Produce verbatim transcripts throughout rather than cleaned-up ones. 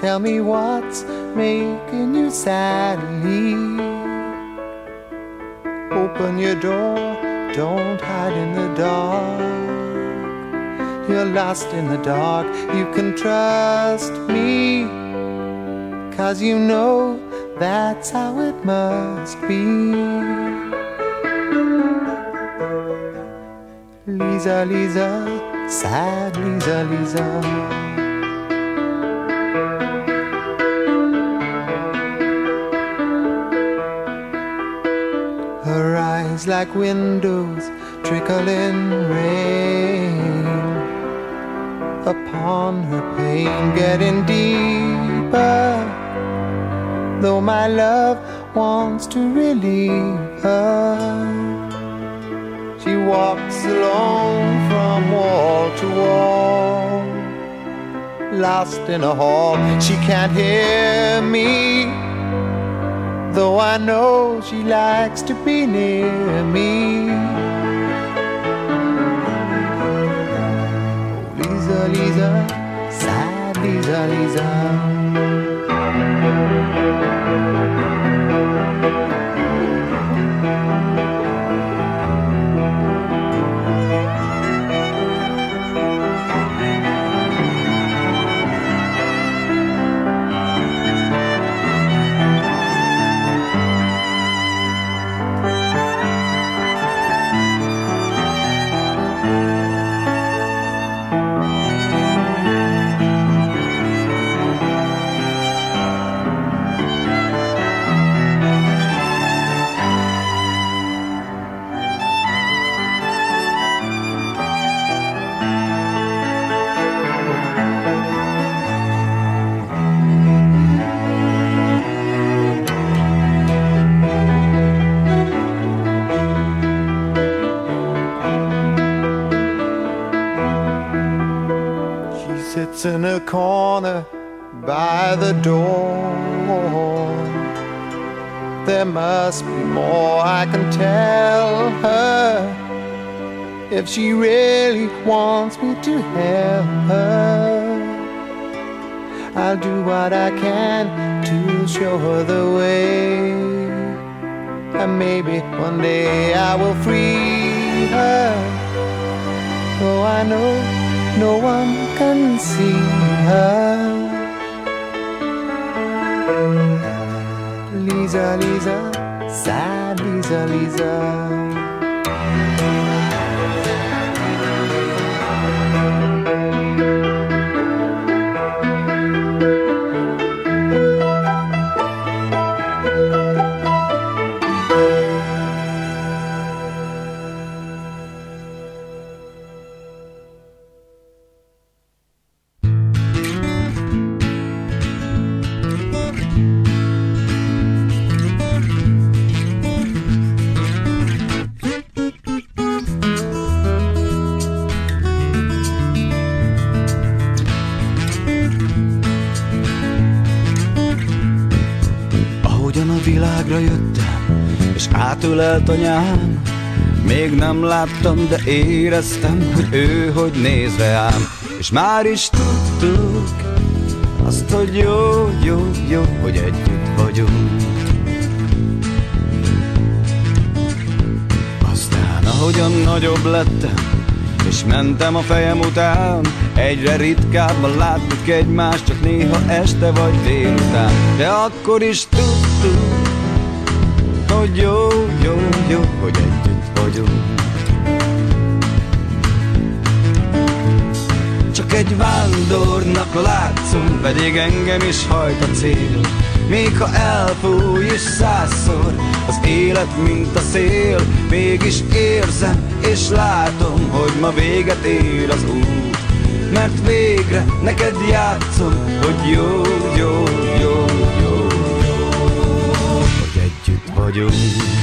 Tell me what's making you sad and leave. Open your door, don't hide in the dark. You're lost in the dark, you can trust me, 'cause you know that's how it must be. Lisa, Lisa, sad Lisa, Lisa. Her eyes like windows, trickling rain upon her pain, getting deeper. Though my love wants to relieve her, she walks alone from wall to wall, lost in a hall. She can't hear me, though I know she likes to be near me. Oh, Lisa, Lisa, sad Lisa, Lisa. In a corner by the door. There must be more I can tell her, if she really wants me to help her. I'll do what I can to show her the way, and maybe one day I will free her. Though I know no one can see her. Lisa, Lisa, sad Lisa, Lisa. Átölelt anyám, még nem láttam, de éreztem, hogy ő hogy néz rám. És már is tudtuk azt, hogy jó, jó, jó, hogy együtt vagyunk. Aztán ahogyan nagyobb lettem, és mentem a fejem után, egyre ritkábban láttuk egymást, csak néha este vagy délután. De akkor is tudtuk, hogy jó, jó, jó, hogy együtt vagyunk. Csak egy vándornak látszom, pedig engem is hajt a cél. Még ha elfúj is százszor az élet, mint a szél, mégis érzem és látom, hogy ma véget ér az út. Mert végre neked játszom, hogy jó, jó, jó, jó, hogy együtt vagyunk.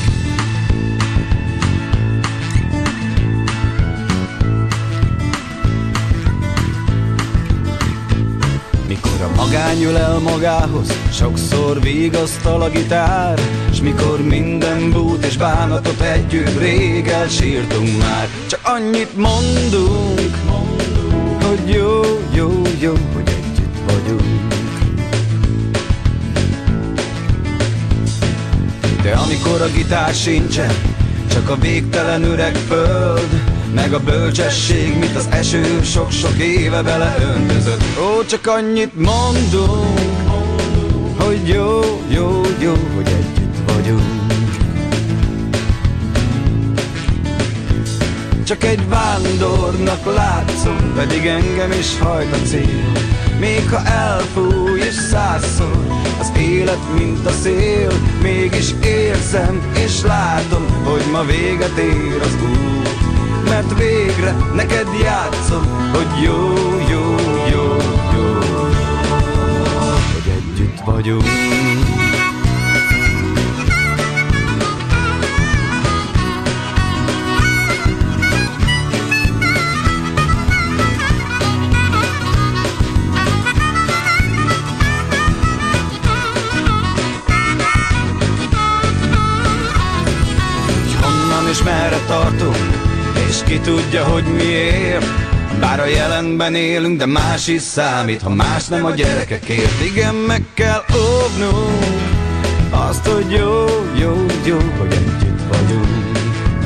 Mikor a magány ül el magához, sokszor vigasztal a gitár, s mikor minden bút és bánatot együtt rég elsírtunk már. Csak annyit mondunk, hogy jó, jó, jó, hogy együtt vagyunk. amikor a gitár sincsen, csak a végtelen öreg föld, meg a bölcsesség, mit az eső sok-sok éve beleöntözött. Ó, csak annyit mondunk, hogy jó, jó, jó, hogy együtt vagyunk. Csak egy vándornak látszom, pedig engem is hajt a cél. Még ha elfúj és százszor az élet, mint a szél, mégis érzem és látom, hogy ma véget ér az út. Mert végre neked játszom, hogy jó, jó, jó, jó, hogy együtt vagyunk. És merre tartunk, és ki tudja, hogy miért. Bár a jelenben élünk, de más is számít, ha más nem a gyerekekért. Igen, meg kell óvnunk azt, hogy jó, jó, jó, hogy együtt vagyunk.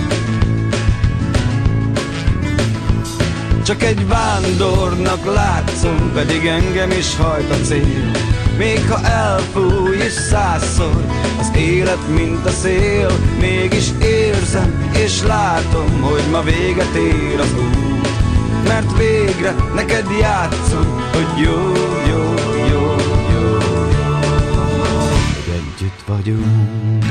Csak egy vándornak látszom, pedig engem is hajt a cél. Még ha elfúj is százszor az élet, mint a szél, mégis érzem és látom, hogy ma véget ér az út. Mert végre neked játszom, hogy jó, jó, jó, jó, hogy együtt vagyunk.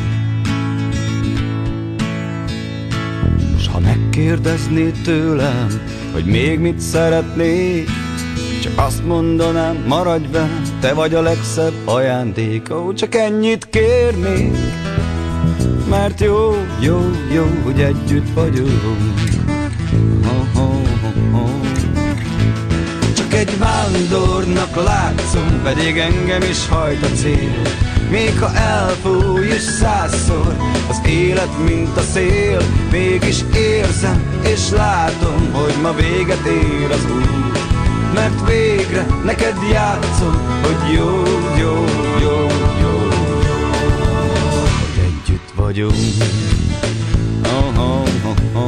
S ha megkérdeznéd tőlem, hogy még mit szeretnék, csak azt mondanám, maradj velem, te vagy a legszebb ajándék. Ó, csak ennyit kérnék, mert jó, jó, jó, hogy együtt vagyunk. Oh, oh, oh, oh. Csak egy vándornak látszom, pedig engem is hajt a cél. Még ha elfúj is százszor az élet, mint a szél, mégis érzem és látom, hogy ma véget ér az út. Mert végre neked játszom, hogy jó, jó, jó, jó, hogy együtt vagyunk. Oh, oh, oh, oh.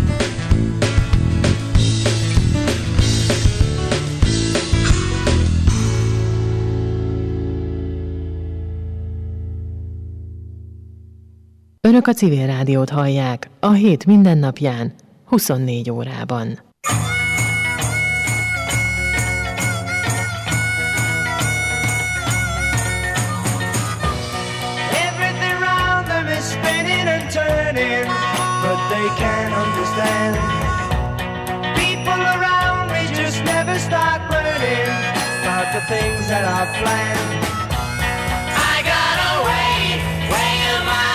Önök a Civil Rádiót hallják a hét mindennapján, huszonnégy órában. Turning, but they can't understand. People around me just never start learning about the things that I planned. I got a way, way of my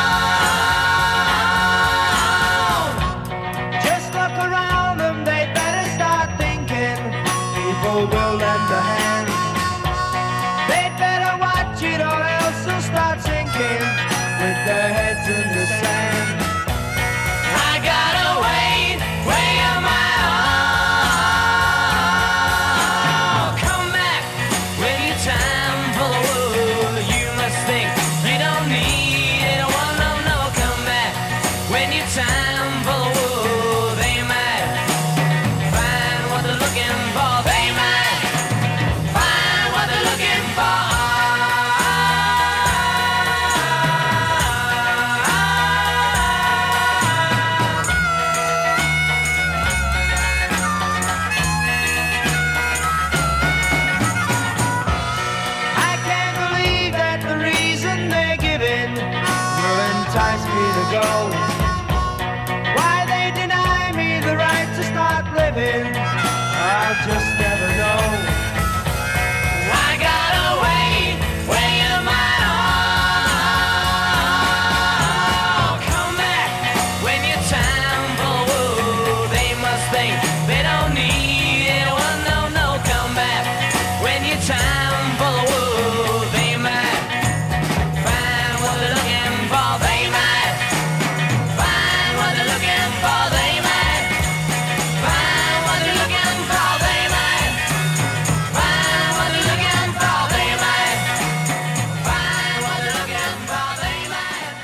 own. Just look around them, they better start thinking. People will lend a hand. They better watch it or else they'll start sinking with their heads in the sand. I got a way, way of my own. Come back when your time for the world. You must think they don't need anyone, no, no. Come back when your time for the world. They might find what they're looking for. They might find what they're looking for. I'll just never know. I got a way, way of my own. Come back when your time for the world. They must think they don't need anyone, no, no. Come back when your time for the world. They might find what they're looking for. They might find what they're looking for. They might find what they're looking for. They might find what they're looking for. They might find what they're looking for. They might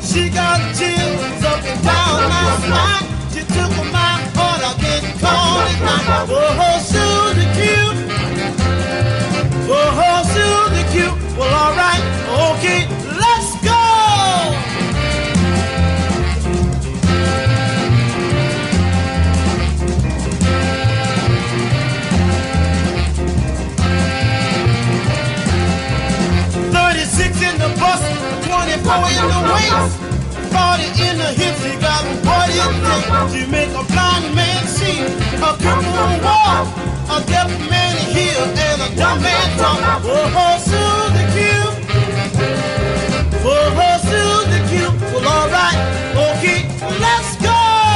She got chills up and down my spine. She took my heart, I can't call it mine. Oh, Susie Q. Oh, Susie Q. Well, all right, okay, let's go. thirty-six in the bus, twenty-four in the waist, forty in the hips. She got what it takes. She make a blind man see, a cripple walk, a deaf man hear, and a dumb man talk. Oh, Susie Q. Oh, Susie Q. Well, all right, okay, let's go.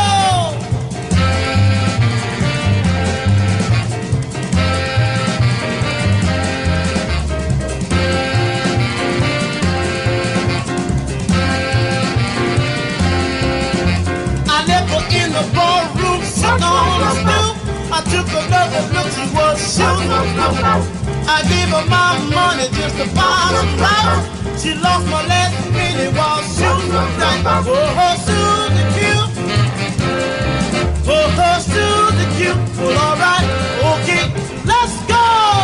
In the ballroom, sitting on the stool, I took another look, she was shooting. I gave her my money just to buy some flowers. She lost my last penny while shooting right. Oh, Susie Q. Oh, Susie Q. Well, all right, okay, let's go.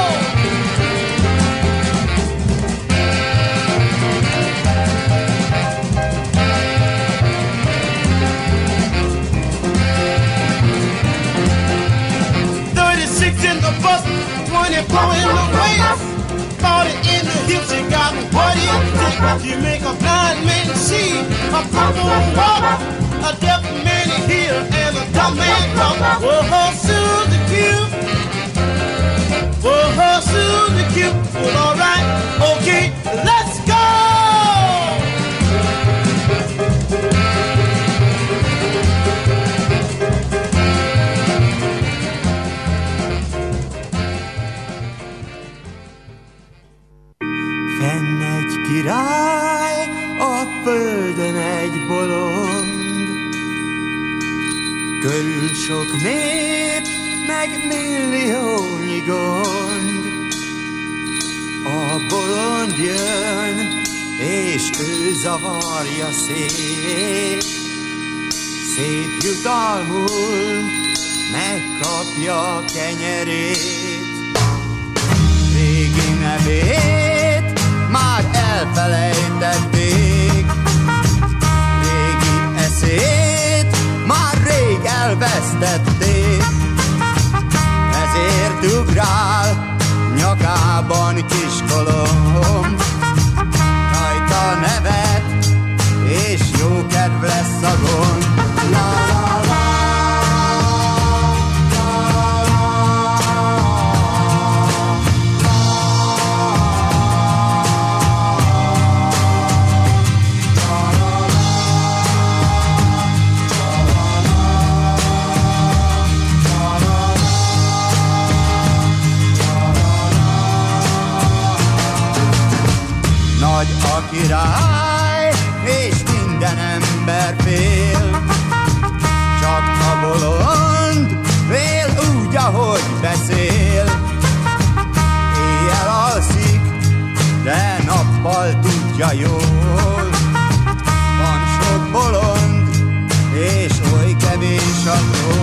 In the bus, twenty-four in the waist, forty in the hips. She got what it takes. You make a blind man see, a cripple walk, a deaf man hear, and a dumb man talk. Oh, Susie Q. Oh, Susie Q. Well, all right, okay, let's go. Fenn egy király, a földön egy bolond, körül sok nép, meg milliónyi gond. A bolond jön, és ő zavarja szét, szép jutalmul megkapja kenyerét. Régi nevét már elfelejtették, régi eszét már rég elvesztették. Ezért ugrál nyakában kiskolom, rajta nevet, és jó kedv lesz a gond. La, la, la. Nagy a király, és minden ember fél, csak a bolond fél úgy, ahogy beszél. Éjjel alszik, de nappal tudja jól. Van sok bolond, és oly kevés a tó.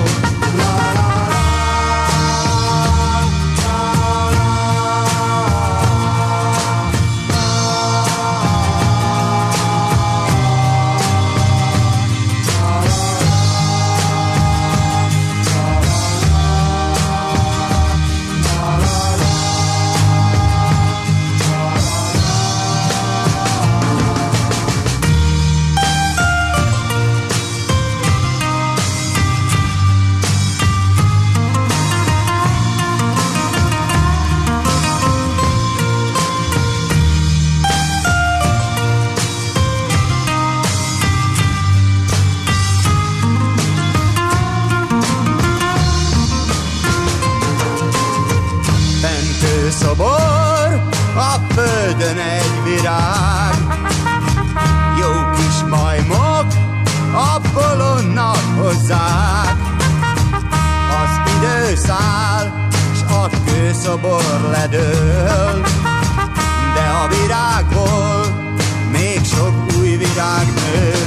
Szobor, a földön egy virág, jó kis majmok a bolondnak hozzák. Az idő száll, s a kőszobor ledől, de a virágból még sok új virág nő.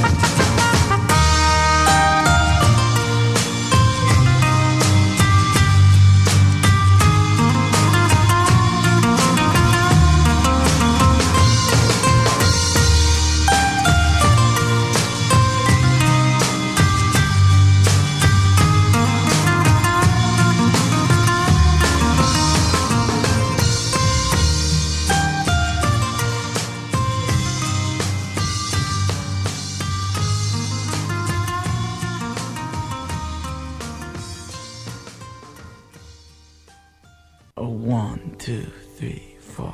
A one, two, three, four.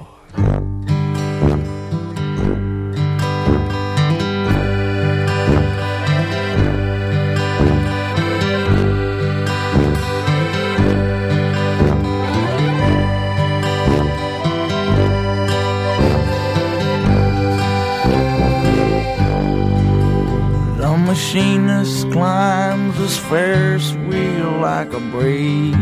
The machinist climbs his Ferris wheel like a brave.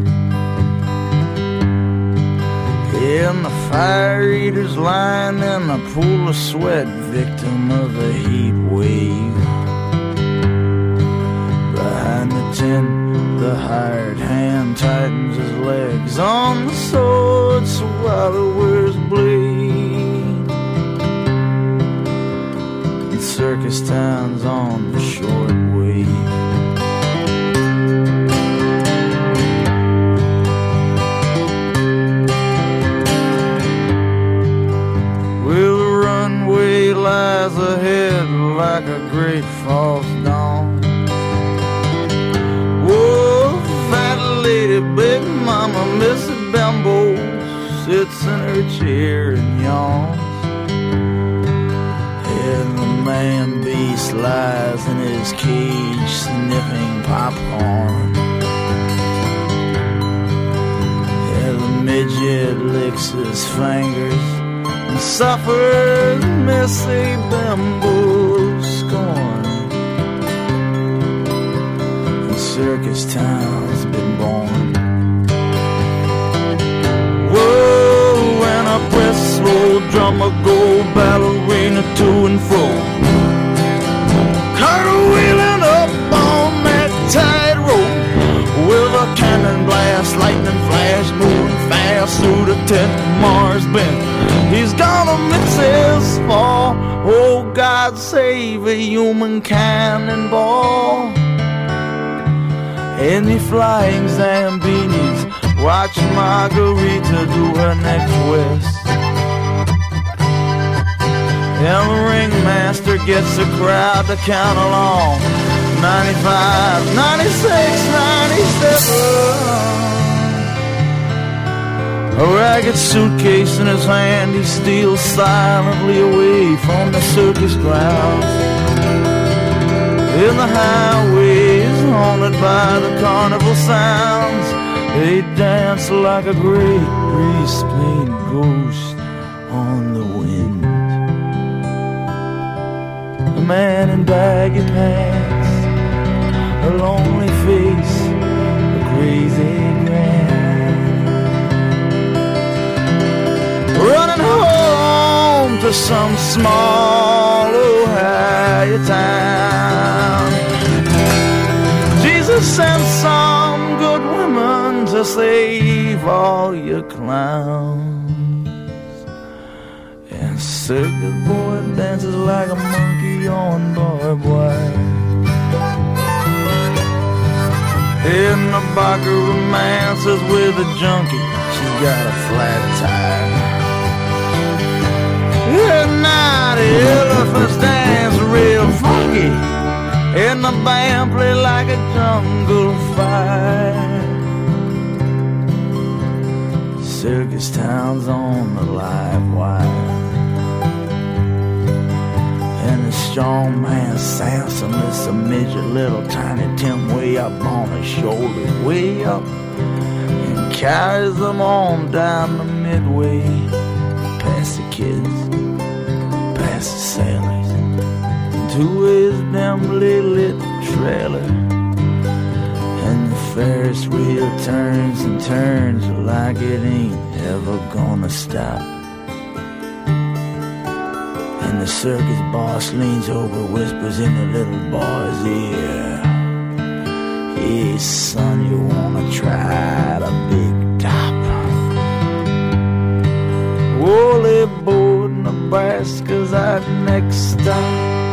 And the fire eater's lying in a pool of sweat, victim of a heat wave. Behind the tent, the hired hand tightens his legs on the sword so while he wears blade. And circus town's on the short wave. Lies ahead like a great false dawn. Whoa, fat lady, big mama, Missy Bimbo sits in her chair and yawns. And the man beast lies in his cage sniffing popcorn. And the midget licks his fingers and suffers Missy Bimbo's scorn. And circus town's been born. Whoa, and I press slow drummer go ballerina to and fro, cartwheeling up on that tightrope with a cannon blast, lightning flash, moving fast through the tent. Mars bent, he's gonna miss his fall. Oh, God save a human cannonball. And the flying Zambinis watch Margarita do her next twist. And the ringmaster gets the crowd to count along. ninety-five, ninety-six, ninety-seven. A ragged suitcase in his hand, he steals silently away from the circus grounds. In the highways haunted by the carnival sounds, they dance like a great grease-paint ghost on the wind. A man in baggy pants, a lonely face, a crazy grin, running home to some small Ohio town. Jesus sent some good women to save all your clowns. And circus boy dances like a monkey on barbed wire. In the Barker romances with a junkie, she's got a flat tire. At night the elephants dance real funky, and the band play like a jungle fire. Circus town's on the live wire. And the strong man Samson lifts a midget little tiny Tim way up on his shoulder, way up, and carries them on down the midway, past the kids, past the sailors, to his dimly lit trailer. And the Ferris wheel turns and turns like it ain't ever gonna stop. And the circus boss leans over, whispers in the little boy's ear, "Hey son, you wanna try the big top?" Woolly Board, Nebraska's our next stop.